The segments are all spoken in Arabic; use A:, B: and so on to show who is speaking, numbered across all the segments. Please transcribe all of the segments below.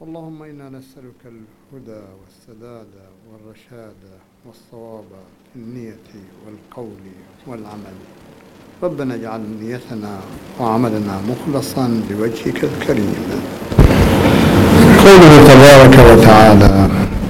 A: اللهم إنا نسألك الهدى والسداد والرشاد والصواب في النية والقول والعمل. ربنا اجعل نيتنا وعملنا مخلصا لوجهك الكريم. قوله تبارك وتعالى: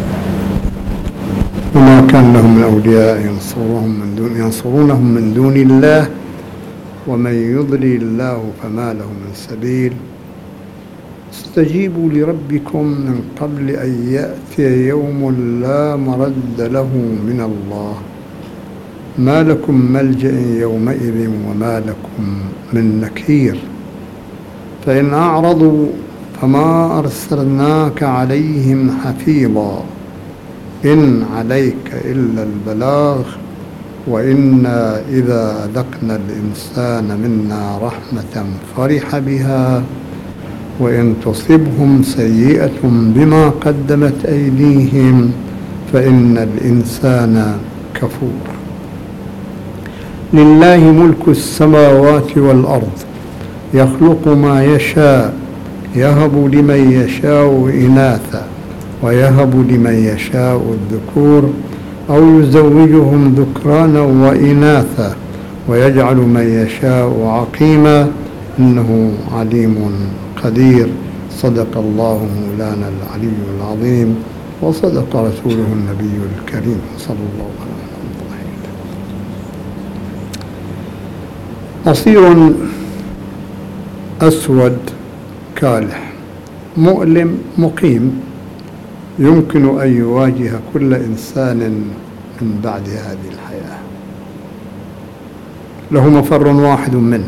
A: وما كان لهم من أولياء ينصرونهم من دون الله ومن يضلل الله فما له من سبيل. استجيبوا لربكم من قبل أن يأتي يوم لا مرد له من الله ما لكم ملجأ يومئذ وما لكم من نكير. فإن أعرضوا فما أرسلناك عليهم حفيظا إن عليك إلا البلاغ وإنا إذا أذقنا الإنسان منا رحمة فرح بها وإن تصبهم سيئة بما قدمت أيديهم فإن الإنسان كفور. لله ملك السماوات والأرض يخلق ما يشاء يهب لمن يشاء إناثا ويهب لمن يشاء الذكور أو يزوجهم ذكرانا وإناثا ويجعل من يشاء عقيما إنه عليم قدير. صدق الله مولانا العلي العظيم وصدق رسوله النبي الكريم صلى الله عليه وسلم. مصير أسود كالح مؤلم مقيم يمكن أن يواجه كل إنسان من بعد هذه الحياة. له مفر واحد منه،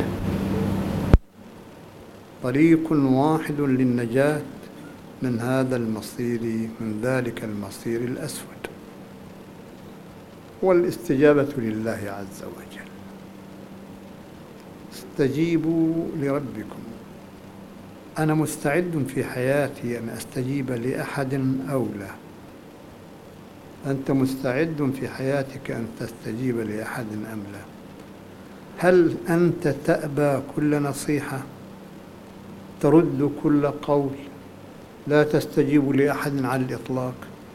A: طريق واحد للنجاة من هذا المصير، من ذلك المصير الأسود، والاستجابة لله عز وجل. استجيبوا لربكم. أنا مستعد في حياتي أن أستجيب لأحد أو لا. أنت مستعد في حياتك أن تستجيب لأحد أم لا؟ هل أنت تأبى كل نصيحة، ترد كل قول، لا تستجيب لأحد على الإطلاق؟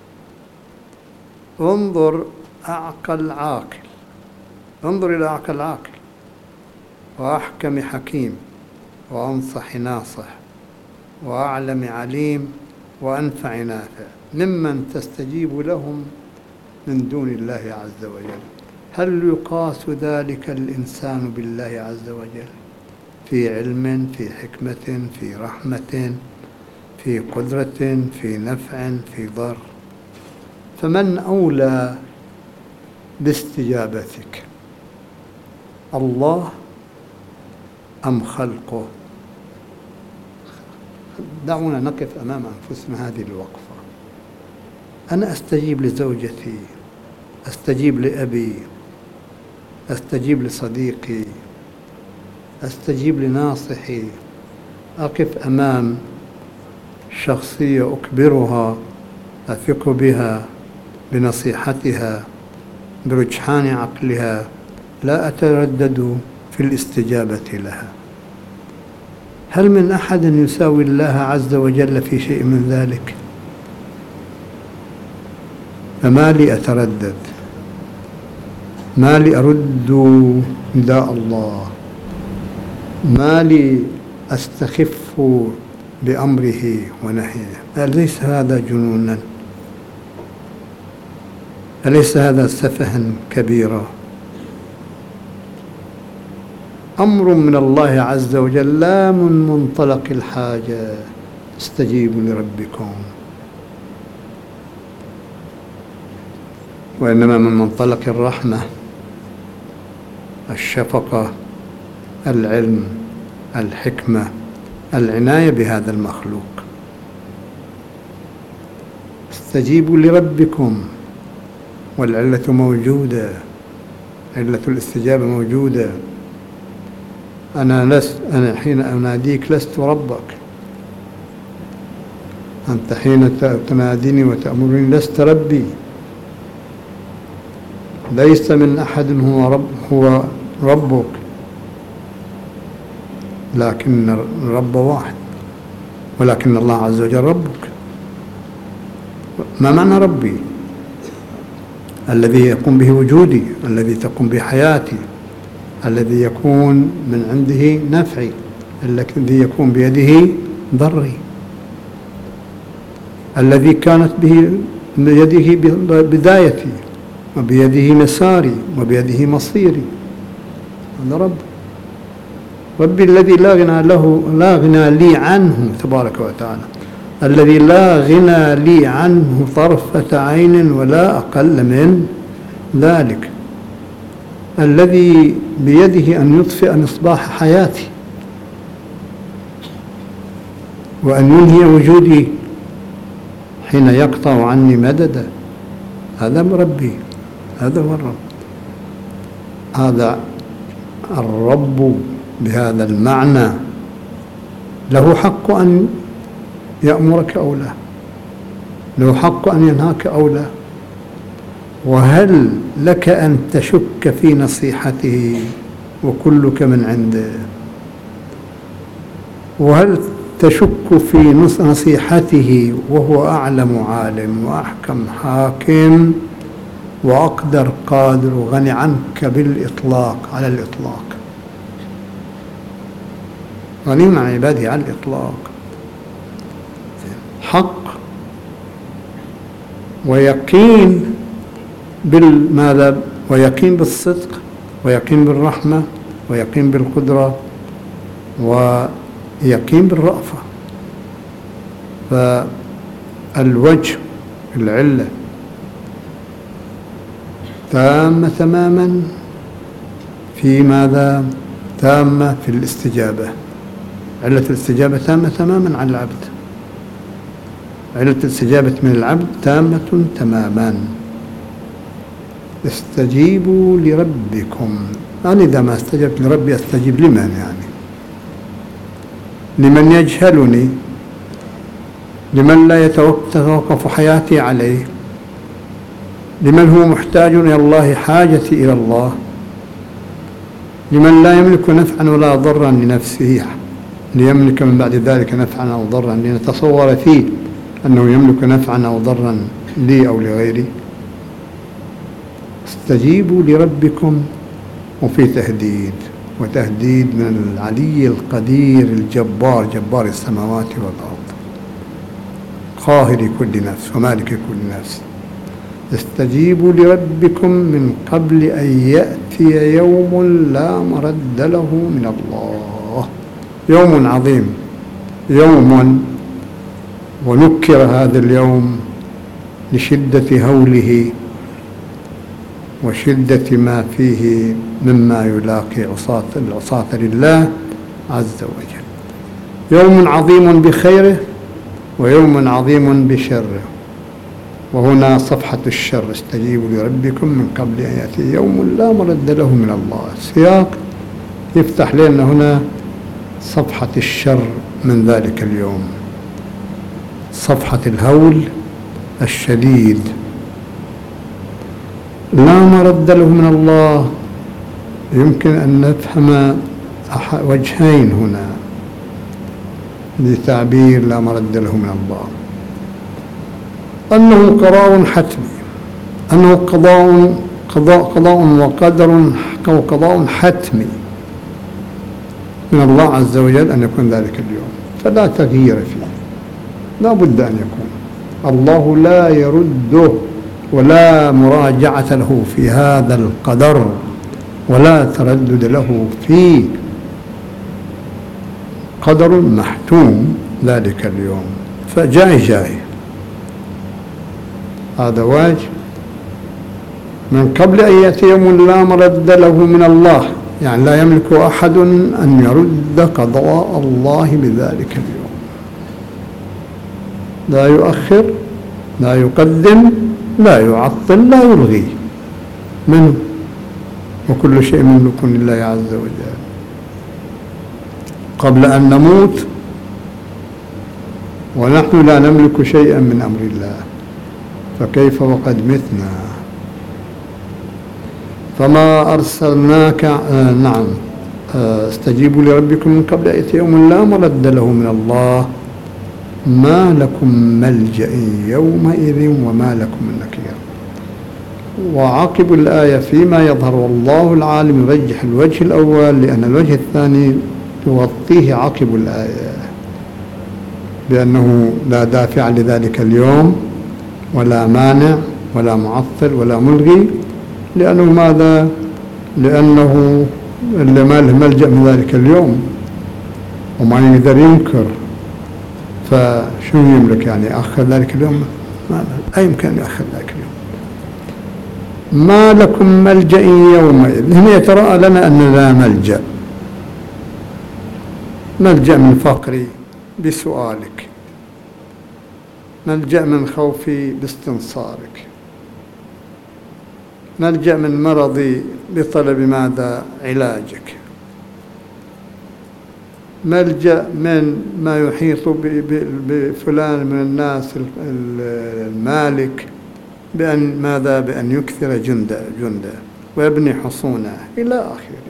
A: انظر أعقل عاقل، انظر إلى أعقل عاقل وأحكم حكيم وأنصح ناصح وأعلم عليم وأنفع نافع ممن تستجيب لهم من دون الله عز وجل. هل يقاس ذلك الإنسان بالله عز وجل في علم، في حكمة، في رحمة، في قدرة، في نفع، في ضر؟ فمن أولى باستجابتك، الله أم خلقه؟ دعونا نقف أمام أنفسنا هذه الوقفة. أنا أستجيب لزوجتي، أستجيب لأبي، أستجيب لصديقي، أستجيب لناصحي، أقف أمام شخصية أكبرها، أثق بها، بنصيحتها، برجحان عقلها، لا أتردد في الاستجابة لها. هل من أحد يساوي الله عز وجل في شيء من ذلك؟ فما لي أتردد، ما لي أرد نداء الله، ما لي أستخف بأمره ونهيه؟ أليس هذا جنونا؟ أليس هذا سفها كبيرا؟ أمر من الله عز وجل، لا من منطلق الحاجة. استجيبوا لربكم، وإنما من منطلق الرحمة، الشفقة، العلم، الحكمة، العناية بهذا المخلوق. استجيبوا لربكم، والعلة موجودة، علة الاستجابة موجودة. أنا حين أناديك لست ربك، أنت حين تناديني وتأمرني لست ربي. ليس من أحد هو ربك، لكن الرب واحد، ولكن الله عز وجل ربك. ما معنى ربي؟ الذي يقوم به وجودي، الذي تقوم به حياتي، الذي يكون من عنده نفعي، الذي يكون بيده ضري، الذي كانت بيده بدايتي وبيده مساري وبيده مصيري. هذا رب. ربي الذي لا غنى لي عنه تبارك وتعالى، الذي لا غنى لي عنه طرفة عين ولا أقل من ذلك، الذي بيده أن يطفئ مصباح حياتي وأن ينهي وجودي حين يقطع عني مددا. هذا ربي، هذا هو الرب. هذا الرب بهذا المعنى له حق أن يأمرك أو لا، له حق أن ينهاك أو لا. وهل لك أن تشك في نصيحته وكلك من عنده؟ وهل تشك في نصيحته وهو أعلم عالم وأحكم حاكم وأقدر قادر وغني عنك بالإطلاق، على الإطلاق، غني عن عباده على الإطلاق. حق ويقين بالماذا؟ ويقين بالصدق ويقين بالرحمة ويقين بالقدرة ويقين بالرأفة. فالوجه العلة تامة تماما في ماذا؟ تامة في الاستجابة. علة الاستجابة تامة تماما على العبد. علة الاستجابة من العبد تامة تماما. استجيبوا لربكم. أنا إذا ما استجبت لربي أستجيب لمن يعني؟ لمن يجهلني، لمن لا يتوقف حياتي عليه، لمن هو محتاج إلى الله حاجتي إلى الله، لمن لا يملك نفعا ولا ضرا لنفسه ليملك من بعد ذلك نفعا أو ضرا، لنتصور فيه أنه يملك نفعا أو ضرا لي أو لغيري. استجيبوا لربكم، وفي تهديد، وتهديد من العلي القدير الجبار، جبار السماوات والأرض، قاهر كل نفس ومالك كل نفس. استجيبوا لربكم من قبل أن يأتي يوم لا مرد له من الله. يوم عظيم، يوم ونكر هذا اليوم لشدة هوله وشدة ما فيه مما يلاقي العصاة لله عز وجل. يوم عظيم بخيره ويوم عظيم بشره. وهنا صفحة الشر. استجيبوا لربكم من قبل أن يأتي يوم لا مرد له من الله. السياق يفتح لنا هنا صفحة الشر من ذلك اليوم، صفحة الهول الشديد. لا مرد له من الله. يمكن أن نفهم وجهين هنا لتعبير لا مرد له من الله. أنه قضاء حتمي، أنه قضاء وقدر وقضاء حتمي من الله عز وجل أن يكون ذلك اليوم، فلا تغيير فيه، لا بد أن يكون. الله لا يرده ولا مراجعة له في هذا القدر ولا تردد له فيه. قدر محتوم ذلك اليوم، فجاي هذا واجب. من قبل أن يأتي يوم لا مرد له من الله، يعني لا يملك أحد أن يرد قضاء الله بذلك اليوم. لا يؤخر، لا يقدم، لا يعطل، لا يلغي منه، وكل شيء مملك لله عز وجل. قبل أن نموت ونحن لا نملك شيئا من أمر الله، فكيف وقد متنا؟ فما أرسلناك نعم. استجيبوا لربكم من قبل أن يأتي يوم لا مرد له من الله. ما لكم ملجأ يومئذ وما لكم من نكير. وعقب الآية فيما يظهر والله العالم يرجح الوجه الأول، لأن الوجه الثاني يغطيه عقب الآية بأنه لا دافع لذلك اليوم ولا مانع ولا معطل ولا ملغي. لأنه ماذا؟ لأنه اللي ما له ملجأ من ذلك اليوم وما يقدر ينكر، فشو يملك يعني يأخر ذلك اليوم؟ ما لا يمكن يأخر ذلك اليوم. ما لكم ملجأ يومئذ، هنا يتراءى لنا أن لا ملجأ، ملجأ من فقري بسؤالك، ملجأ من خوفي باستنصارك، ملجأ من مرضي بطلب ماذا؟ علاجك، ملجأ من ما يحيط بفلان من الناس المالك بأن ماذا؟ بأن يكثر جنده ويبني حصونه إلى آخره.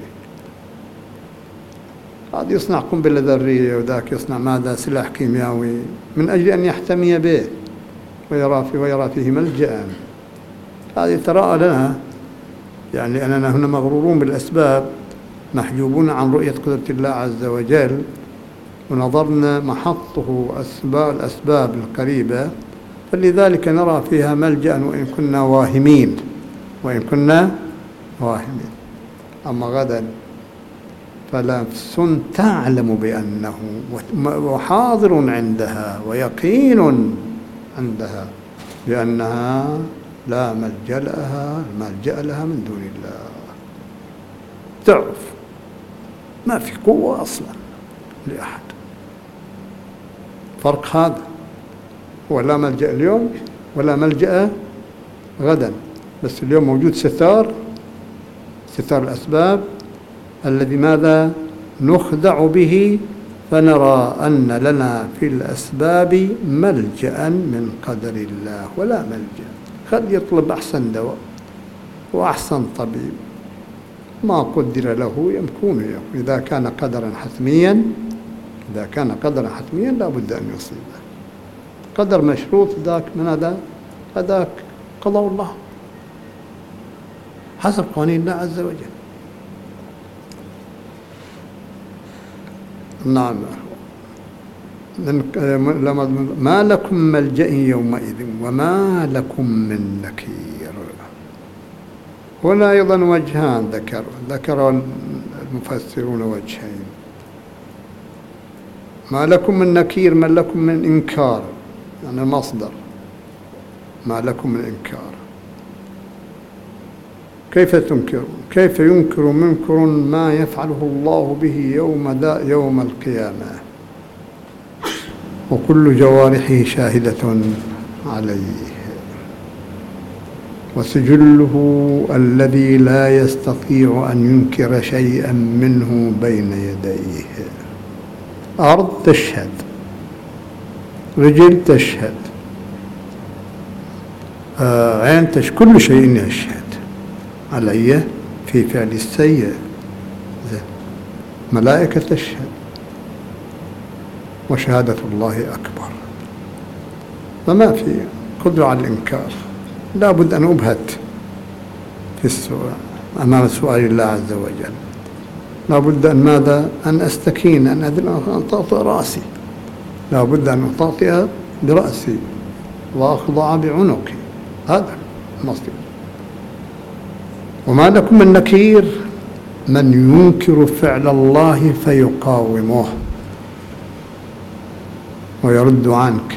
A: هذا يصنع قنبلة ذرية وذاك يصنع ماذا؟ سلاح كيميائي من أجل أن يحتمي به ويرى فيه ملجأ. هذه تراءى لنا يعني أننا هنا مغرورون بالأسباب، محجوبون عن رؤية قدرة الله عز وجل، ونظرنا محطه الأسباب القريبة، فلذلك نرى فيها ملجأ وإن كنا واهمين أما غدا فنفس تعلم بأنه وحاضر عندها ويقين عندها بأنها لا ملجأ لها من دون الله. تعرف ما في قوة أصلا لأحد. فرق هذا، ولا ملجأ اليوم ولا ملجأ غدا، بس اليوم موجود ستار الأسباب الذي ماذا؟ نخدع به، فنرى أن لنا في الأسباب ملجأ من قدر الله ولا ملجأ. قد يطلب أحسن دواء وأحسن طبيب، ما قدر له يكون. إذا كان قدرا حتميا لا بد أن يصيبه. قدر مشروط ذاك من هذا هذاك قضاء الله حسب قوانين الله عز وجل. نعم. ما لكم ملجأ يومئذ وما لكم من نكير. هنا أيضا وجهان ذكر المفسرون وجهين. ما لكم من نكير، ما لكم من إنكار، يعني مصدر ما لكم من إنكار. كيف تنكرون؟ كيف ينكر منكر ما يفعله الله به يوم القيامة وكل جوارحه شاهدة عليه، وسجله الذي لا يستطيع أن ينكر شيئا منه بين يديه. أرض تشهد، رجل تشهد، عين تشهد، كل شيء يشهد علي في فعل السيء. ملائكة تشهد، وشهادة الله أكبر. فما في قدرة على الإنكار. لا بد أن أبهت في السؤال أمام سؤال الله عز وجل. لا بد أن ماذا؟ أن أستكين، أن أطأطئ رأسي. لا بد أن أطأطئ برأسي وأخضع بعنقي. هذا المصير. وما لكم من نكير، من ينكر فعل الله فيقاومه ويرد عنك.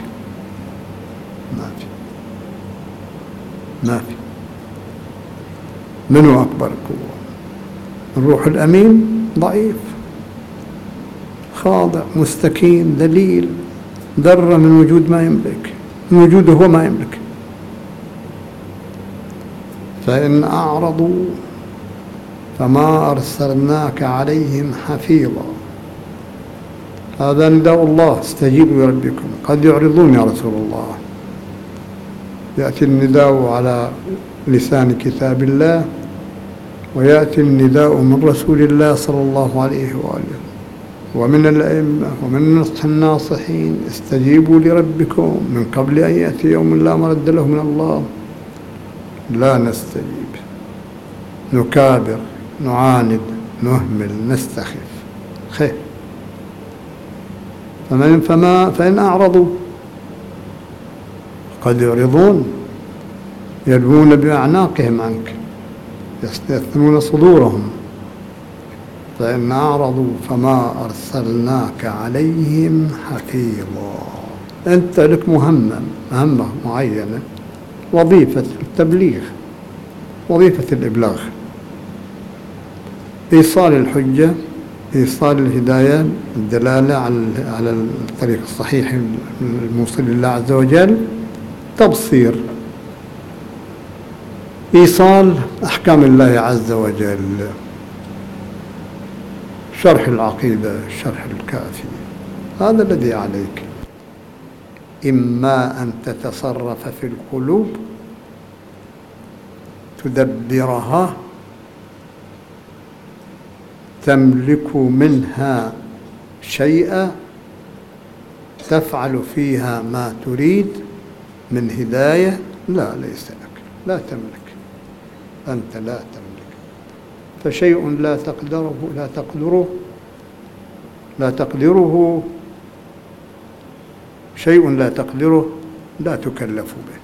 A: ما في. من هو أكبر قوة؟ الروح الأمين ضعيف، خاضع، مستكين، ذليل، ذرة من وجود ما يملك، من وجوده هو ما يملك. فإن أعرضوا فما أرسلناك عليهم حفيظا. هذا نداء الله، استجيبوا لربكم. قد يعرضون يا رسول الله. يأتي النداء على لسان كتاب الله، ويأتي النداء من رسول الله صلى الله عليه وآله، ومن الأئمة ومن نصح الناصحين استجيبوا لربكم من قبل أن يأتي يوم لا مرد له من الله. لا نستجيب، نكابر، نعاند، نهمل، نستخف. خير. فإن أعرضوا قد يعرضون يلوون بأعناقهم عنك يستثنون صدورهم. فإن أعرضوا فما أرسلناك عليهم حفيظا. أنت لك مهمة معينة، وظيفة التبليغ، وظيفة الإبلاغ، إيصال الحجة، إيصال الهداية، الدلالة على الطريق الصحيح الموصل لله عز وجل، تبصير، إيصال أحكام الله عز وجل، شرح العقيدة، الشرح الكافي. هذا الذي عليك. إما أن تتصرف في القلوب تدبرها، تملك منها شيئا، تفعل فيها ما تريد من هداية. لا، ليس لك، لا تملك، أنت لا تملك. فشيء لا تقدره شيء لا تقدره لا تكلف به.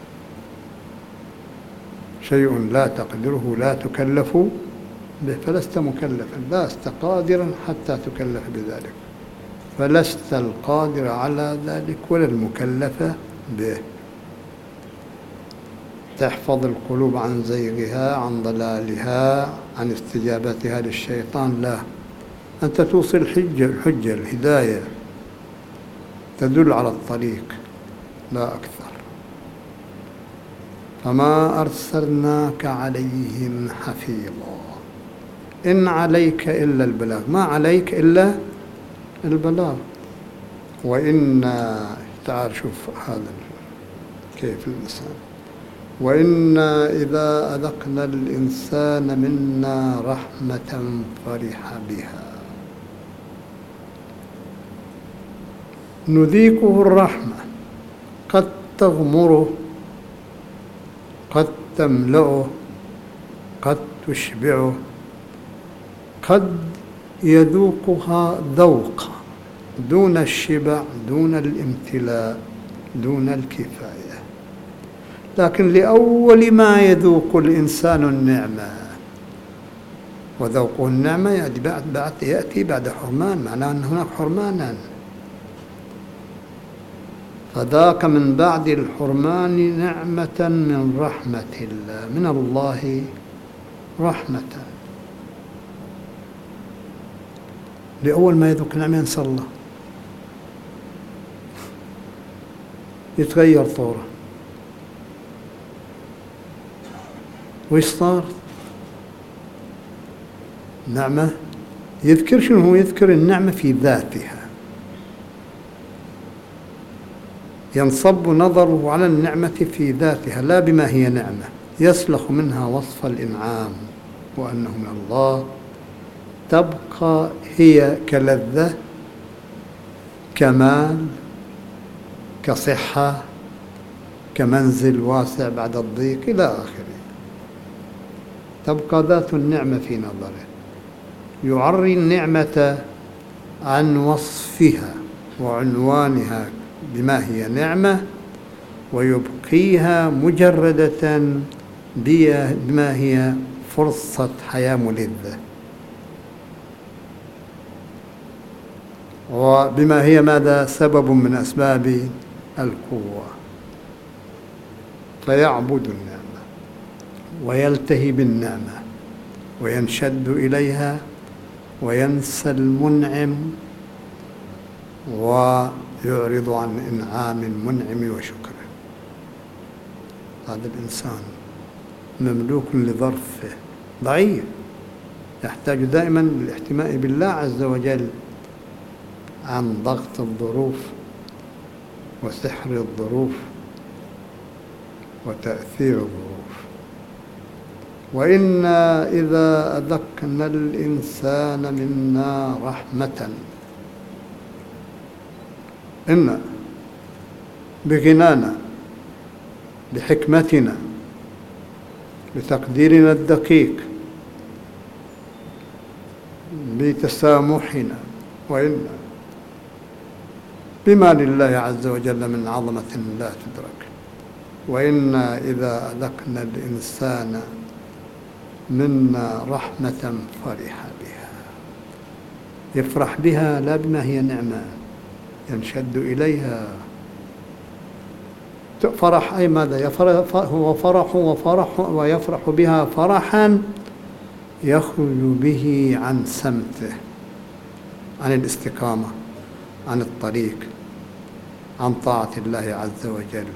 A: شيء لا تقدره لا تكلف به، فلست مكلفا، لست قادرا حتى تكلف بذلك، فلست القادر على ذلك ولا المكلف به. تحفظ القلوب عن زيغها، عن ضلالها، عن استجابتها للشيطان. لا، أنت توصل الحجة، الهداية، تدل على الطريق، لا أكثر. فما أرسلناك عليهم حفيظا. إن عليك إلا البلاغ، ما عليك إلا البلاغ. وإنا، تعال شوف هذا كيف الإنسان. وإنا إذا أذقنا الإنسان منا رحمة فرح بها. نذيقه الرحمة، قد تغمره، قد تملأه، قد تشبعه، قد يذوقها ذوقا دون الشبع، دون الامتلاء، دون الكفاية. لكن لأول ما يذوق الإنسان النعمة، وذوقه النعمة يأتي بعد حرمان، معناه أن هناك حرمانا. فذاك من بعد الحرمان نعمة من رحمة الله، من الله رحمة. لأول ما يذوق نعمة ينسى الله، يتغير طوره. وإيش صار؟ نعمة يذكر شنو هو؟ يذكر النعمة في ذاتها، ينصب نظره على النعمة في ذاتها لا بما هي نعمة، يسلخ منها وصف الإنعام وأنه من الله، تبقى هي كلذة، كمال، كصحة، كمنزل واسع بعد الضيق إلى آخره. تبقى ذات النعمة في نظره، يعري النعمة عن وصفها وعنوانها بما هي نعمة، ويبقيها مجردة بما هي فرصة حياة ملذة، وبما هي ماذا؟ سبب من أسباب القوة. فيعبد النعمة ويلتهي بالنعمة وينشد إليها وينسى المنعم ويعرض عن إنعام المنعم وشكره. هذا الإنسان مملوك لظرفه، ضعيف، يحتاج دائما للاحتماء بالله عز وجل عن ضغط الظروف وسحر الظروف وتأثير الظروف. وإنا إذا أذقنا الإنسان منا رحمة إن بغنانا، بحكمتنا، بتقديرنا الدقيق، بتسامحنا، وإن بما لله عز وجل من عظمة لا تدرك، وإنا إذا أذقنا الإنسان منا رحمة فرح بها. يفرح بها لا بما هي نعمة ينشد إليها. فرح أي ماذا؟ هو فرح ويفرح بها فرحا يخرج به عن سمته، عن الاستقامة، عن الطريق، عن طاعة الله عز وجل،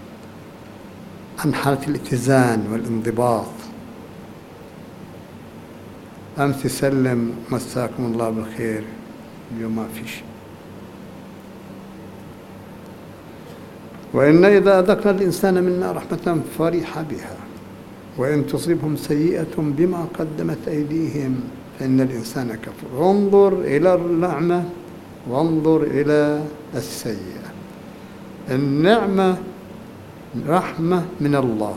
A: عن حالة الاتزان والانضباط. أمس سلم مساكم الله بالخير، اليوم ما في شيء. وإن إذا أذقنا الإنسان منا رحمة فرح بها وإن تصبهم سيئة بما قدمت أيديهم فإن الإنسان كفور. انظر إلى النعمة وانظر إلى السيئة. النعمة رحمة من الله،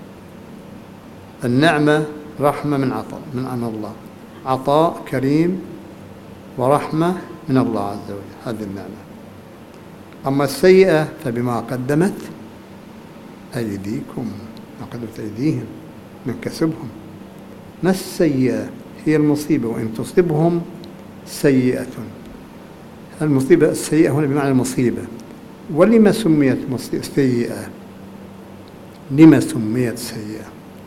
A: النعمة رحمة من عطاء من الله، عطاء كريم ورحمة من الله عز وجل، هذه النعمة. أما السيئة فبما قدمت أيديكم، ما قدمت أيديهم من كسبهم. ما السيئة؟ هي المصيبة. وإن تصبهم سيئة، المصيبة السيئة هنا بمعنى المصيبة. ولما سميت سيئة؟ لما سميت سيئة؟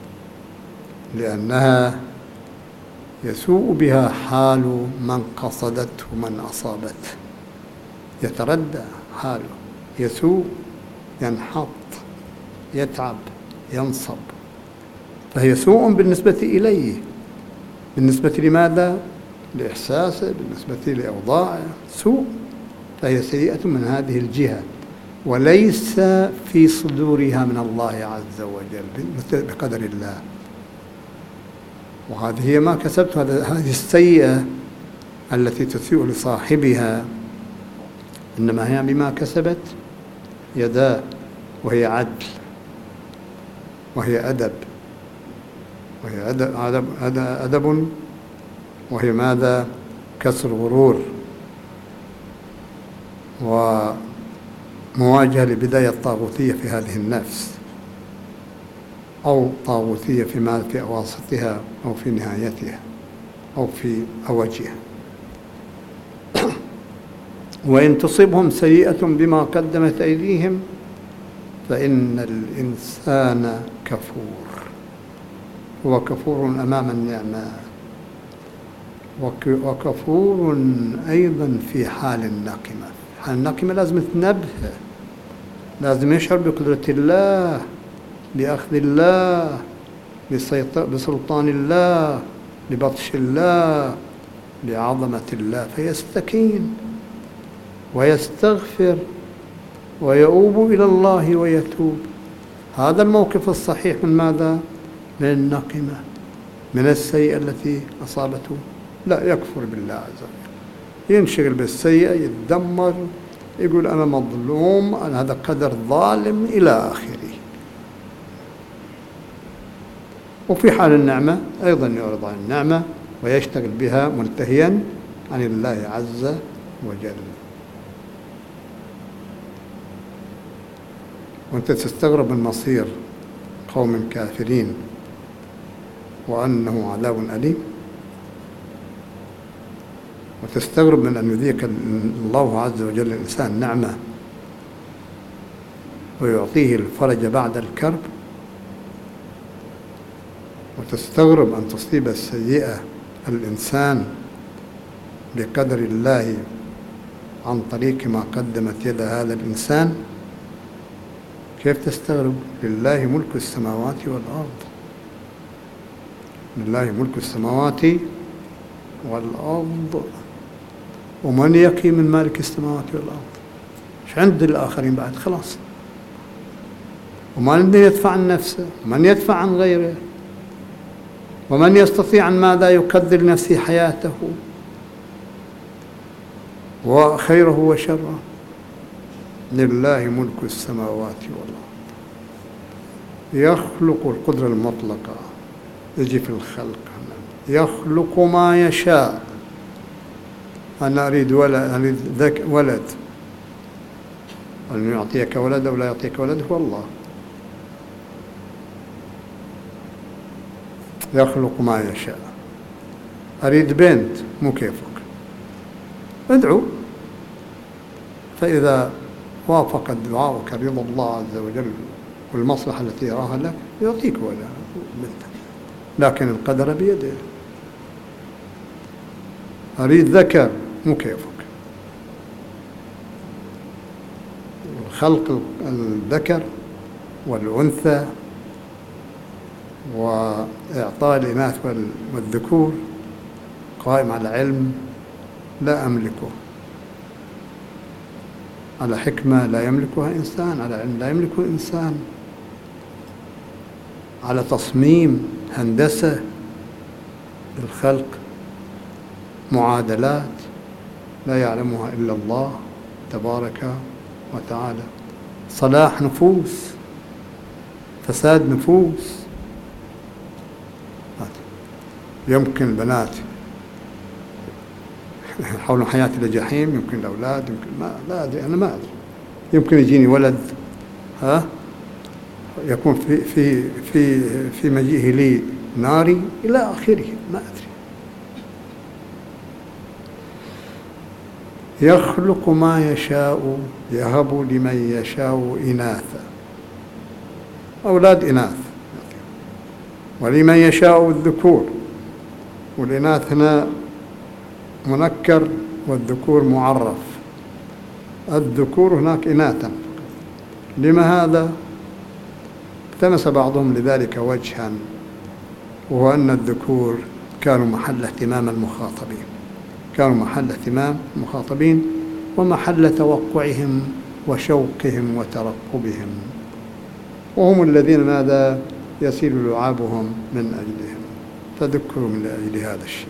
A: لأنها يسوء بها حال من قصدته من أصابته، يتردى حاله، يسوء، ينحط، يتعب، ينصب، فهي سوء بالنسبة إليه. بالنسبة لماذا؟ لإحساسه، بالنسبة لأوضاعه سوء، فهي سيئة من هذه الجهة، وليس في صدورها من الله عز وجل بقدر الله. وهذه هي ما كسبت. هذه السيئة التي تسيء لصاحبها إنما هي بما كسبت يداه، وهي عدل، وهي أدب، وهي أدب، وهي ماذا؟ كسر غرور، ومواجهة لبداية الطاغوتية في هذه النفس، أو طاغوتية في أواسطها أو في نهايتها أو في أوجها. وإن تصبهم سيئة بما قدمت أيديهم فإن الإنسان كفور. هو كفور أمام النعمة، وكفور أيضا في حال النقمة. حال النقمة لازم يتنبه، لازم يشعر بقدرة الله، بأخذ الله، بسلطان الله، ببطش الله، بعظمة الله، فيستكين ويستغفر ويؤوب إلى الله ويتوب. هذا الموقف الصحيح من ماذا؟ من النقمة، من السيئة التي أصابته. لا يكفر بالله عز وجل، ينشغل بالسيئة، يتدمر، يقول أنا مظلوم، أنا هذا قدر ظالم إلى آخره. وفي حال النعمة أيضا يعرض عن النعمة ويشتغل بها منتهيا عن الله عز وجل. وأنت تستغرب من مصير قوم كافرين وأنه عذاب أليم، وتستغرب من أن يذيق الله عز وجل الإنسان نعمة ويعطيه الفرج بعد الكرب، وتستغرب أن تصيب السيئة الإنسان بقدر الله عن طريق ما قدمت يد هذا الإنسان. كيف تستغرب؟ لله ملك السماوات والأرض، لله ملك السماوات والأرض، ومن يقي من مالك السماوات والأرض؟ مش عند الآخرين بعد، خلاص. ومن يدفع عن نفسه، ومن يدفع عن غيره، ومن يستطيع عن ماذا يقدر لنفسه حياته وخيره وشره. لله ملك السماوات والأرض. يخلق القدرة المطلقة، يجي في الخلق، يخلق ما يشاء. أنا أريد ولد، أن يعطيك ولد أو لا يعطيك ولد هو الله. يخلق ما يشاء. أريد بنت، مو كيفك، ادعو، فإذا وافق دعاءك رضا الله عز وجل والمصلحة التي يراها لك يعطيك ولد بنت، لكن القدر بيده. أريد ذكر، مو كيفك. خلق الذكر والأنثى وإعطاء الإناث والذكور قائم على علم لا أملكه، على حكمة لا يملكها إنسان، على علم لا يملكه إنسان، على تصميم هندسة الخلق، معادلات لا يعلمها إلا الله تبارك وتعالى، صلاح نفوس، فساد نفوس. يمكن البنات حول حياتي لجحيم، يمكن الأولاد، يمكن لا أدري، أنا ما أدري. يمكن يجيني ولد يكون في مجيئه لي ناري إلى آخره، ما أدري. يخلق ما يشاء، يهب لمن يشاء إناثا، أولاد إناث، ولمن يشاء الذكور، والإناث هنا منكر والذكور معرف. الذكور هناك إناثا. لما هذا؟ التمس بعضهم لذلك وجها، وهو أن الذكور كانوا محل اهتمام المخاطبين، كانوا محل اهتمام المخاطبين ومحل توقعهم وشوقهم وترقبهم، وهم الذين ماذا يسيل لعابهم من أجلهم، فذكرهم لأجل هذا الشيء.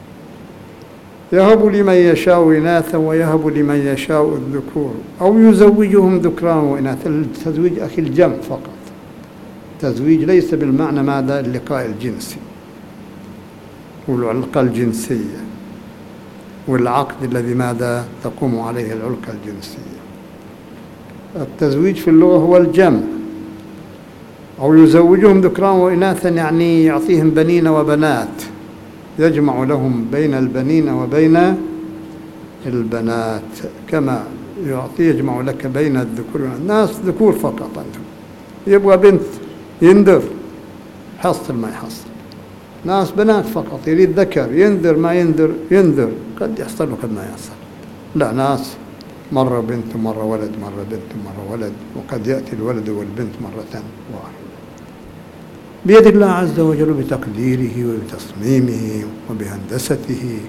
A: يهب لمن يشاء إناثا ويهب لمن يشاء الذكور أو يزوجهم ذكرانا وإناثا. التزويج أخي الجمع فقط، تزويج ليس بالمعنى ماذا اللقاء الجنسي والعلاقة الجنسية والعقد الذي ماذا تقوم عليه العلاقة الجنسية. التزويج في اللغة هو الجمع. أو يزوجهم ذكرانا وإناثا يعني يعطيهم بنين وبنات، يجمع لهم بين البنين وبين البنات، كما يجمع لك بين الذكور. الناس ذكور فقط، أنتم يبغى بنت ينذر حصل ما يحصل. ناس بنات فقط، يريد ذكر ينذر ما ينذر قد يحصل وقد ما يحصل. لا، ناس مرة بنت ومرة ولد، مرة بنت ومرة ولد، وقد يأتي الولد والبنت مرة واحدة، بيد الله عز وجل، بتقديره وبتصميمه وبهندسته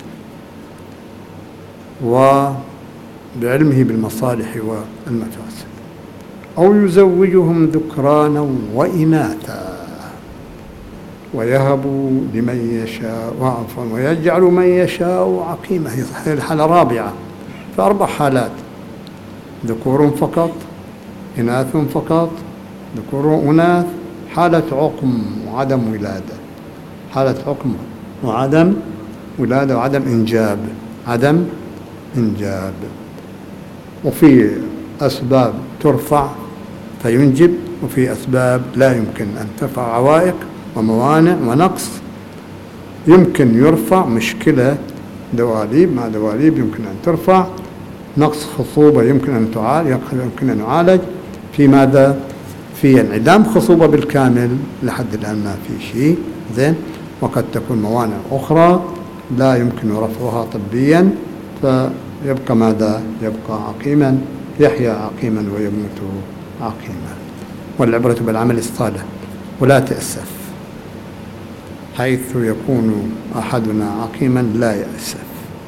A: وبعلمه بالمصالح والمفاسد. أو يزوجهم ذكرانا وإناثا ويهب لمن يشاء ويجعل من يشاء عقيما. هي الحالة الرابعة، فأربع حالات: ذكور فقط، إناث فقط، ذكور وإناث، حالة عقم وعدم ولادة، حالة عقم وعدم ولادة وعدم إنجاب، عدم إنجاب. وفي أسباب ترفع فينجب، وفي أسباب لا يمكن أن ترفع، عوائق وموانع ونقص. يمكن يرفع مشكلة دواليب مع دواليب يمكن أن ترفع، نقص خصوبة يمكن أن يعالج. في ماذا؟ في انعدام خصوبة بالكامل لحد الآن ما في شيء زين، وقد تكون موانع أخرى لا يمكن رفعها طبيا، فيبقى ماذا؟ يبقى عقيما، يحيا عقيما ويموت عقيما. والعبرة بالعمل الصالح، ولا تأسف حيث يكون أحدنا عقيما لا يأسف،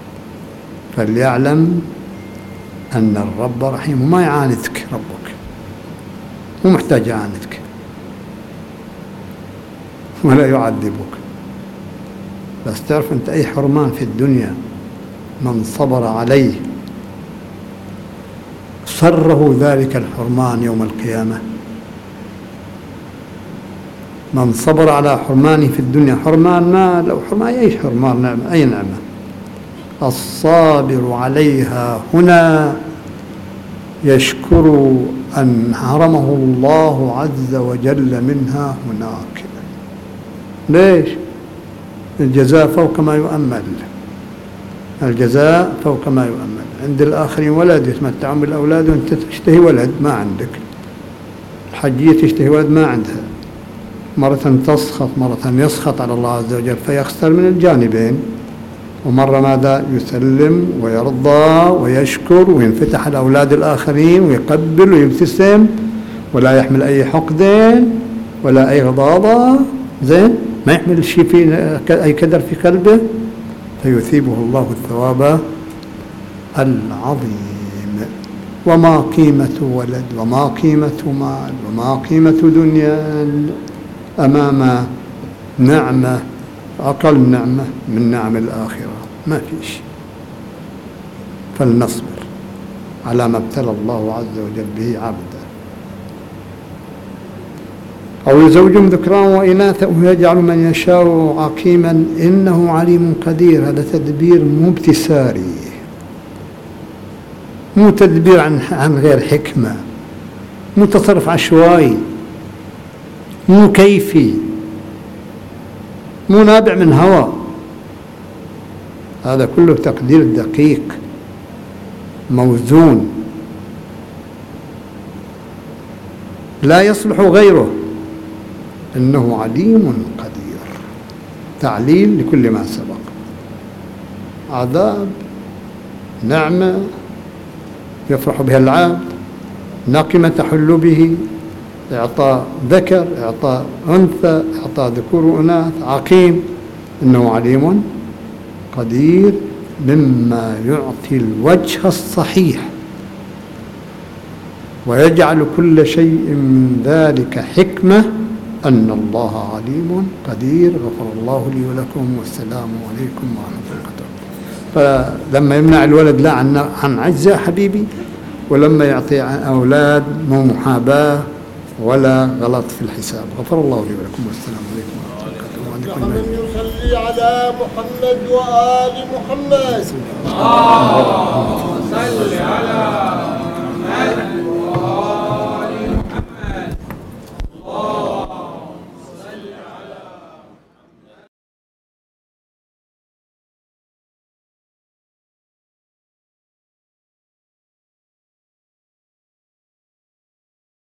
A: فليعلم أن الرب رحيم. وما يعاندك ربك، مو محتاج يعاندك ولا يعذبك، بس تعرف أنت أي حرمان في الدنيا من صبر عليه سره ذلك الحرمان يوم القيامة. من صبر على حرمانه في الدنيا، حرمان ما لو حرمان أي حرمان نعمة، أي نعمة، الصابر عليها هنا يشكر أن حرمه الله عز وجل منها هناك. ليش؟ الجزاء فوق ما يؤمل، الجزاء فوق ما يؤمل. عند الآخرين ولد يتمتعون بالأولاد وأنت تشتهي ولد ما عندك. الحجية تشتهي ولد ما عندها، مرة تسخط مرة يسخط على الله عز وجل فيخسر من الجانبين، ومرة ماذا؟ يسلم ويرضى ويشكر وينفتح على أولاد الآخرين ويقبل ويبتسم ولا يحمل أي حقد ولا أي غضاضة، زين، ما يحمل شيء في أي كدر في قلبه، فيثيبه الله الثواب العظيم. وما قيمة ولد وما قيمة مال وما قيمة دنيا أمام نعمة أقل نعمة من نعم الآخرة؟ ما فيش. فلنصبر على ما ابتلى الله عز وجل به عبده. أو يزوجهم ذكران وإناثا ويجعل من يشاء عقيما إنه عليم قدير. هذا تدبير مو ابتساري، مو تدبير عن غير حكمة، مو تصرف عشوائي، مو كيفي، مو نابع من هوى. هذا كله تقدير دقيق موزون لا يصلح غيره. إنه عليم قدير، تعليل لكل ما سبق. عذاب، نعمة يفرح بها العبد، نقمة تحل به، إعطاء ذكر، إعطاء أنثى، إعطاء ذكور وإناث، عقيم. إنه عليم قدير مما يعطي الوجه الصحيح ويجعل كل شيء من ذلك حكمة. أن الله عليم قدير. غفر الله لي ولكم، والسلام عليكم ورحمة الله وبركاته. فلما يمنع الولد لا عن عجزة حبيبي، ولما يعطي أولاد مو محاباة ولا غلط في الحساب. غفر الله لي ولكم، والسلام عليكم ورحمة الله وبركاته.
B: من يصلي على محمد وآل محمد.
C: صل على